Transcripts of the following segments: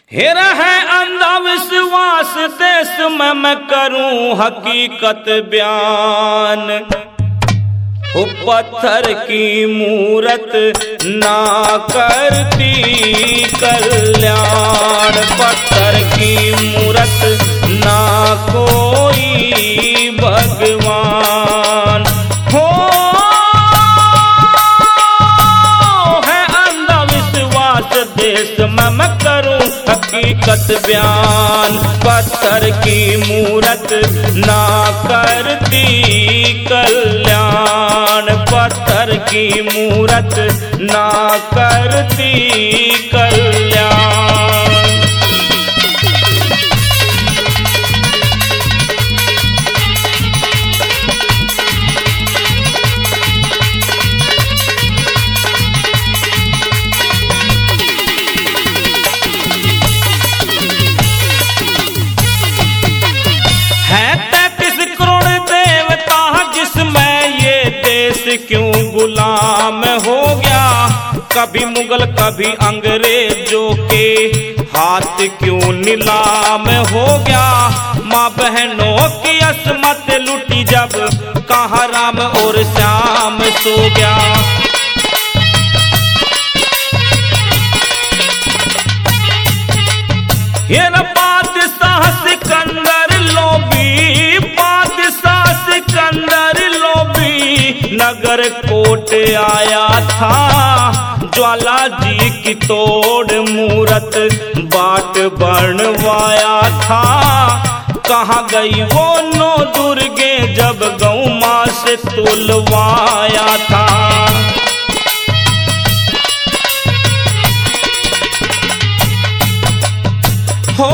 हेरा है अंधविश्वास देश में मैं करूं हकीकत बयान। वो पत्थर की मूरत ना करती कल्याण, पत्थर की मूरत ना कोई भगवान। हो है अंधविश्वास देश में मैं करूं हकीकत बयान। पत्थर की मूरत ना करती कल्याण, पत्थर की मूरत ना करती कल्याण। क्यों गुलाम हो गया, कभी मुगल कभी अंग्रेजों के हाथ क्यों नीलाम हो गया। माँ बहनों की असमत लुटी जब कहाँ राम और श्याम सो गया। ये न बादशाह सिकंदर लोभी, बादशाह सिकंदर लोभी नगर कोट आया था। ज्वाला जी की तोड़ मूरत बाट बनवाया था। कहाँ गई वो नौ दुर्गे जब गौ माँ से तुलवाया था। हो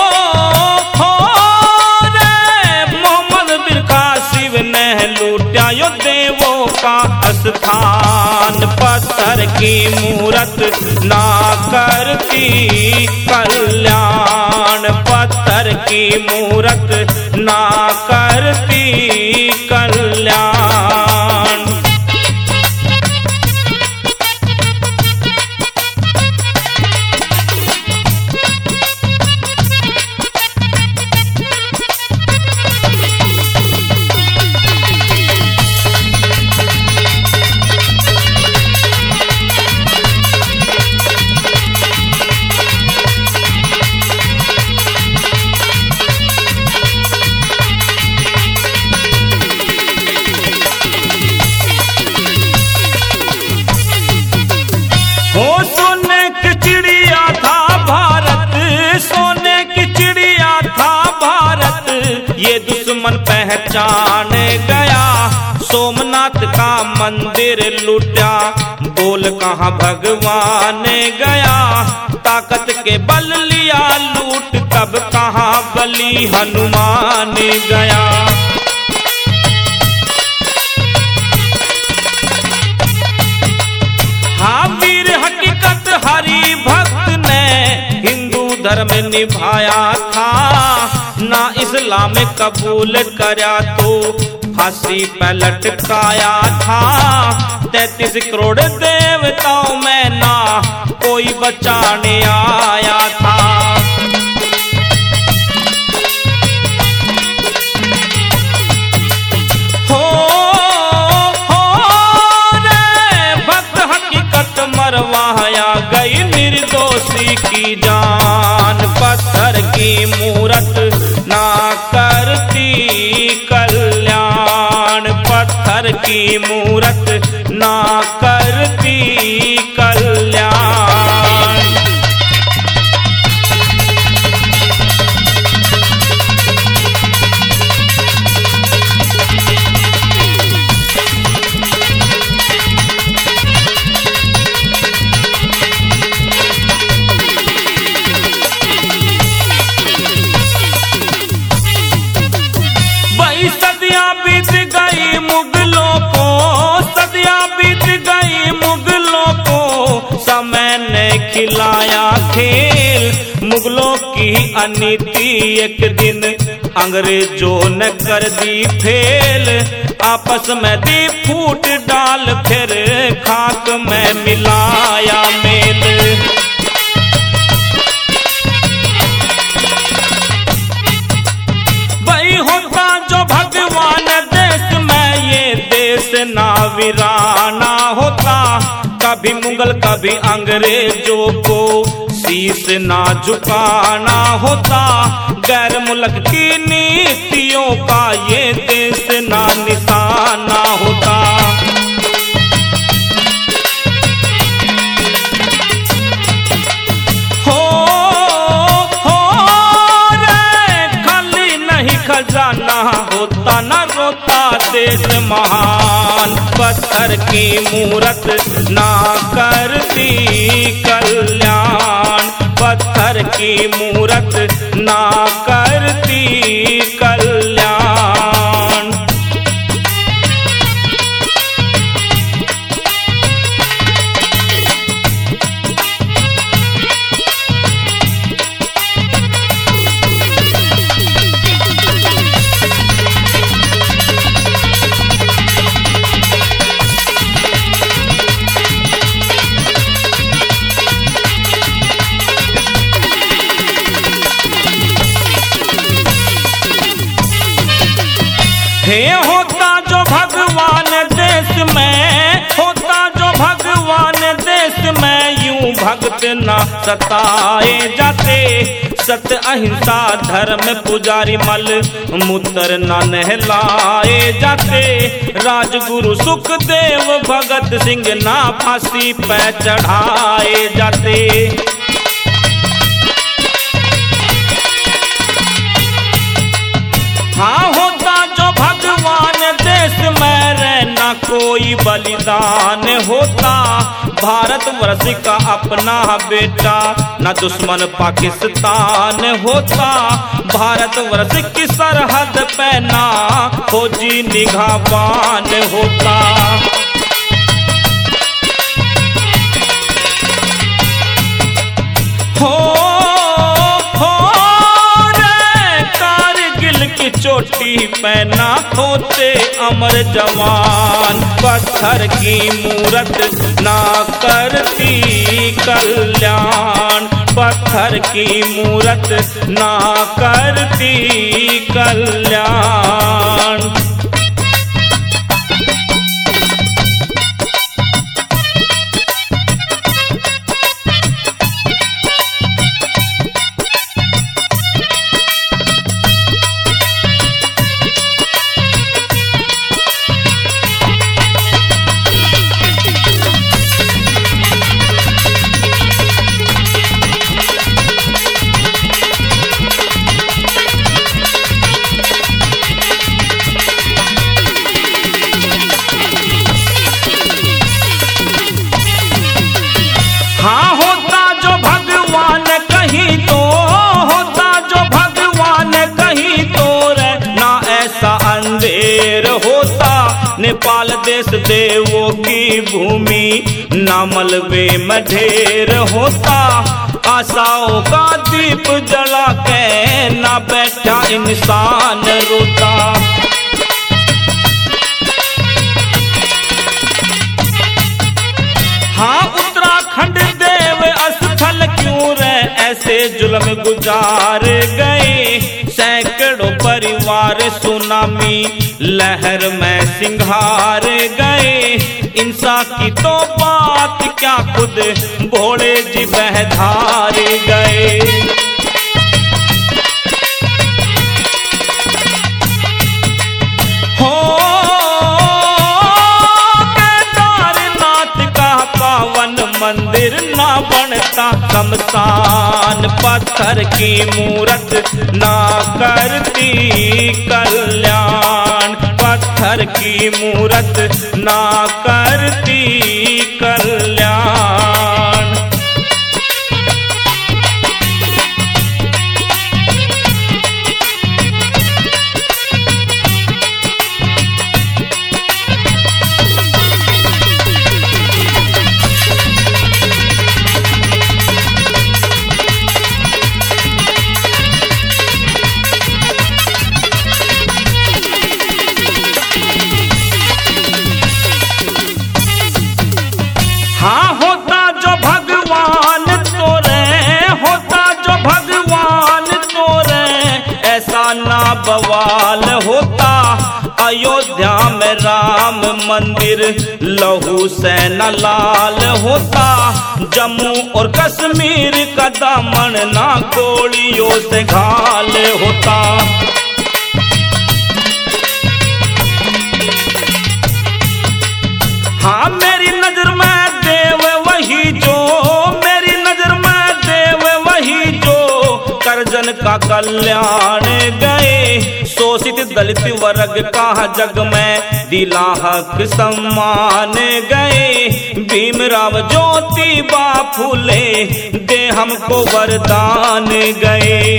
रे मोहम्मद बिरखा शिव ने लूटा यो देवों का स्थान। पत्थर की मूरत ना करती कल्याण, पत्थर की मूरत ना करती कल्याण। दुश्मन पहचान गया, सोमनाथ का मंदिर लूटा, बोल कहाँ भगवान गया। ताकत के बल लिया लूट, तब कहाँ बलि हनुमान गया। हाँ वीर हकीकत हरि भक्त ने हिंदू धर्म निभाया था। ना इस्लाम कबूल करया तो फांसी पे लटकाया था। 33 करोड़ देवताओं में ना कोई बचाने आया था। हो रे भक्त हकीकत मरवाया गई निर्दोषी की जान। पत्थर की मूरत ना करती कल्याण, पत्थर की मूरत ना करती कल्याण। सदियां बीत गई मुगलों को, सदियां बीत गई मुगलों को, समय ने खिलाया खेल। मुगलों की अनीति एक दिन अंग्रेजों ने कर दी फेल। आपस में दी फूट डाल, फिर खाक में मिलाया मेल। कभी मुगल कभी अंग्रेजों को शीश ना झुकाना होता। गैर मुल्क की नीतियों का ये देश ना निशाना होता। खजाना होता न रोता देश महान। पत्थर की मूरत ना करती कल्याण। पत्थर की मूरत ना करती कल्याण। हे होता जो भगवान देश में, होता जो भगवान देश में, यूं भक्त ना सताए जाते। सत्य अहिंसा धर्म पुजारी मल मूत्र ना नहलाए जाते। राजगुरु सुखदेव भगत सिंह ना फांसी पे चढ़ाए जाते। हाँ होता जो भगवान देश में, रहना कोई बलिदान होता। भारतवर्ष का अपना बेटा न दुश्मन पाकिस्तान होता। भारतवर्ष की सरहद पे ना फौजी निगाहबान होता। चोटी पहना होते अमर जवान। पत्थर की मूरत ना करती कल्याण। पत्थर की मूरत ना करती कल्याण। हाँ होता जो भगवान कहीं तो, होता जो भगवान कहीं तो, रहना ऐसा अंधेर होता। नेपाल देश देवों की भूमि, ना मलबे में ढेर होता। आशाओं का दीप जला के ना बैठा इंसान रोता। हाँ उत्तराखंड देव स्थल क्यों रह ऐसे जुल्म गुजार गए। सैकड़ों परिवार सुनामी लहर में सिंघार गए। इंसान की तो बात क्या खुद भोले जी बहधार गए। मंदिर ना बनता शमशान। पत्थर की मूरत ना करती कल्याण। पत्थर की मूरत ना करती कल्याण। हाँ राम मंदिर लहू से न लाल होता। जम्मू और कश्मीर का दामन ना गोलियों से घाल होता। हाँ मेरी नजर में देव वही जो, मेरी नजर में देव वही जो करजन का कल्याण गए। शोषित दलित वर्ग का जग में दिला हक सम्मान गए। भीमराव ज्योतिबा फूले दे हमको वरदान गए।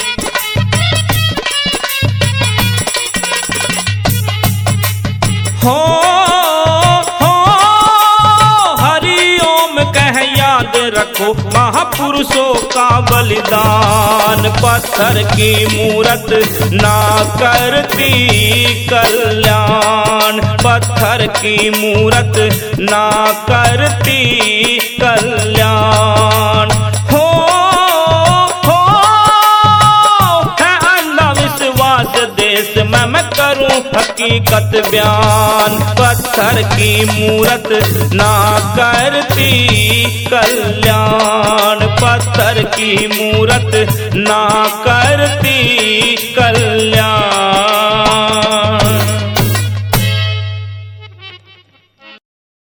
हो रखो महापुरुषों का बलिदान। पत्थर की मूरत ना करती कल्याण, पत्थर की मूरत ना करती कल्याण। हो है अंधविश्वास देश में मैं करूं हकीकत बयान। पत्थर की मूरत ना करती कल्याण, पत्थर की मूरत ना करती कल्याण।